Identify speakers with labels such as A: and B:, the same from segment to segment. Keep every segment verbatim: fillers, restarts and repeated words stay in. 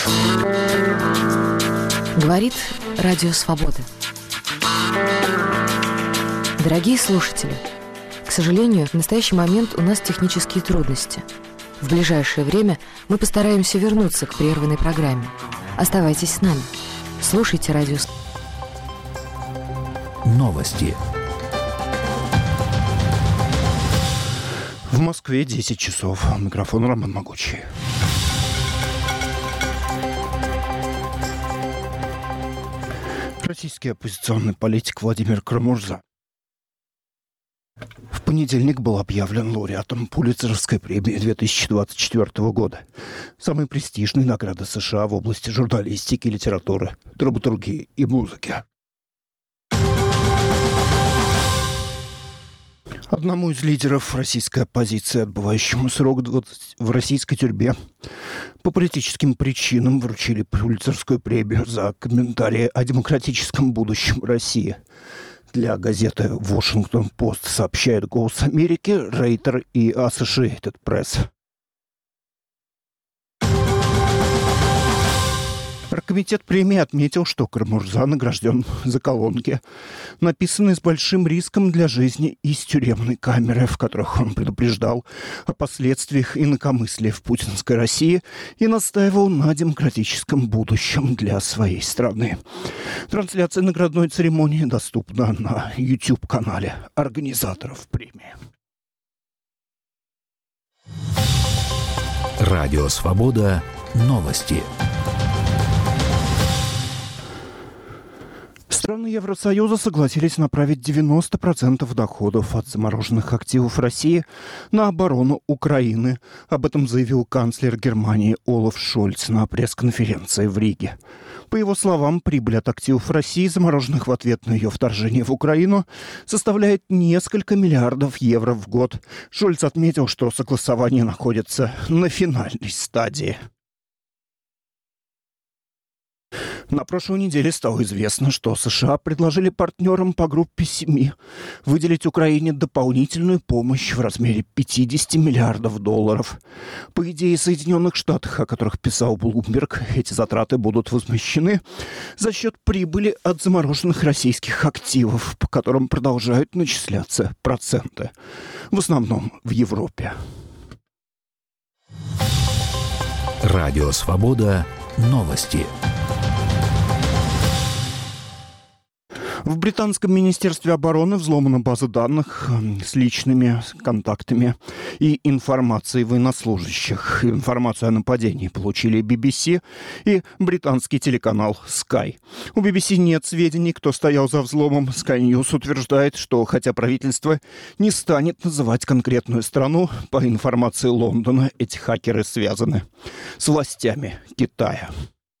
A: Говорит Радио Свобода. Дорогие слушатели, к сожалению, в настоящий момент у нас технические трудности. В ближайшее время мы постараемся вернуться к прерванной программе. Оставайтесь с нами. Слушайте Радио Свобода.
B: Новости.
C: В Москве десять часов. Микрофон Роман Могучий. Российский оппозиционный политик Владимир Карамурза в понедельник был объявлен лауреатом Пулитцеровской премии две тысячи двадцать четвёртого года. Самой престижной награды США в области журналистики, литературы, драматургии и музыки. Одному из лидеров российской оппозиции, отбывающему срок в российской тюрьме, по политическим причинам вручили Пулитцеровскую премию за комментарии о демократическом будущем России. Для газеты «Вашингтон-Пост» сообщает «Голос Америки», «Рейтер» и «Associated Press». Оргкомитет премии отметил, что Карамурза награжден за колонки, написанные с большим риском для жизни из тюремной камеры, в которых он предупреждал о последствиях инакомыслия в путинской России и настаивал на демократическом будущем для своей страны. Трансляция наградной церемонии доступна на YouTube-канале организаторов премии.
B: Радио Свобода. Новости.
C: Страны Евросоюза согласились направить девяносто процентов доходов от замороженных активов России на оборону Украины. Об этом заявил канцлер Германии Олаф Шольц на пресс-конференции в Риге. По его словам, прибыль от активов России, замороженных в ответ на ее вторжение в Украину, составляет несколько миллиардов евро в год. Шольц отметил, что согласование находится на финальной стадии. На прошлой неделе стало известно, что США предложили партнерам по группе семи выделить Украине дополнительную помощь в размере пятьдесят миллиардов долларов. По идее Соединенных Штатов, о которых писал Bloomberg, эти затраты будут возмещены за счет прибыли от замороженных российских активов, по которым продолжают начисляться проценты. В основном в Европе.
B: Радио Свобода. Новости.
C: В британском министерстве обороны взломана база данных с личными контактами и информацией военнослужащих. Информацию о нападении получили би би си и британский телеканал Sky. У би би си нет сведений, кто стоял за взломом. Sky News утверждает, что хотя правительство не станет называть конкретную страну, по информации Лондона эти хакеры связаны с властями Китая.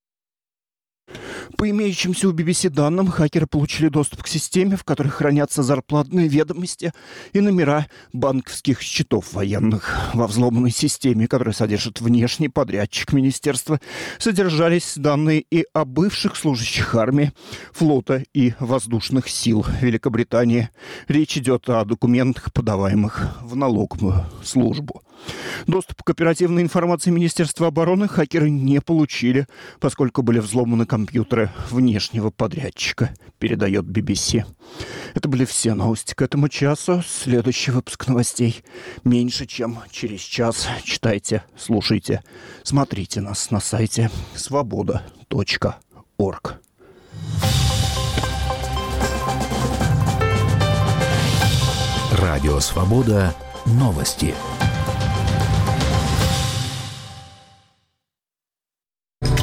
C: По имеющимся у би би си данным, хакеры получили доступ к системе, в которой хранятся зарплатные ведомости и номера банковских счетов военных. Во взломанной системе, которая содержит внешний подрядчик министерства, содержались данные и о бывших служащих армии, флота и воздушных сил Великобритании. Речь идет о документах, подаваемых в налоговую службу. Доступ к оперативной информации Министерства обороны хакеры не получили, поскольку были взломаны компьютеры внешнего подрядчика, передает би би си. Это были все новости к этому часу. Следующий выпуск новостей меньше, чем через час. Читайте, слушайте, смотрите нас на сайте свобода точка орг.
B: Радио Свобода. Новости.